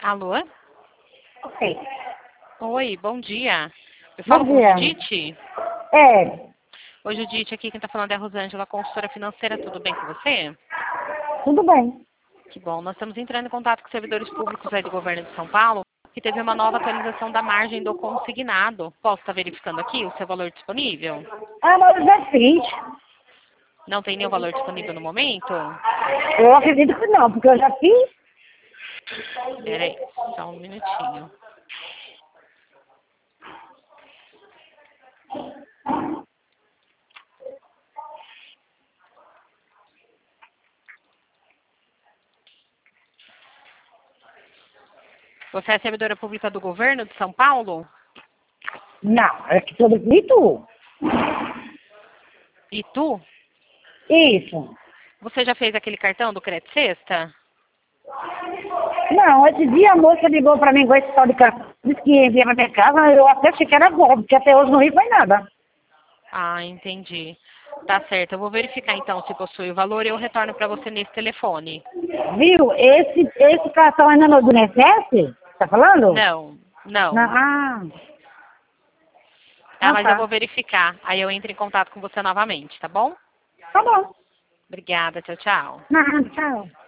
Alô? Ok. Oi, bom dia. Eu Bom falo com dia. Judite? É, Oi, Judite, aqui quem está falando é a Rosângela, consultora financeira. Tudo bem com você? tudo bem. Que bom. Nós estamos entrando em contato com servidores públicos aí do governo de São Paulo, que teve uma nova atualização da margem do consignado. Posso estar verificando aqui o seu valor disponível? Ah, mas eu já fiz. Não tem nenhum valor disponível no momento? Eu acredito que não, porque eu já fiz. Peraí, só um minutinho. Você é servidora pública do governo de São Paulo? Não, é que tudo tu. E tu? Isso. Você já fez aquele cartão do Crédito Sexta? Não, esse dia a moça ligou pra mim com esse tal de cartão, disse que ia enviar pra minha casa, eu até achei que era golpe, porque até hoje não vi foi nada. Ah, entendi. Tá certo. Eu vou verificar então se possui o valor e eu retorno para você nesse telefone. Viu? Esse cartão ainda não é do INSS? Tá falando? Não, Não. não. Tá, mas eu Tá. vou verificar. Aí eu entro em contato com você novamente, tá bom? Tá bom. Obrigada. Tchau, tchau. Não, tchau.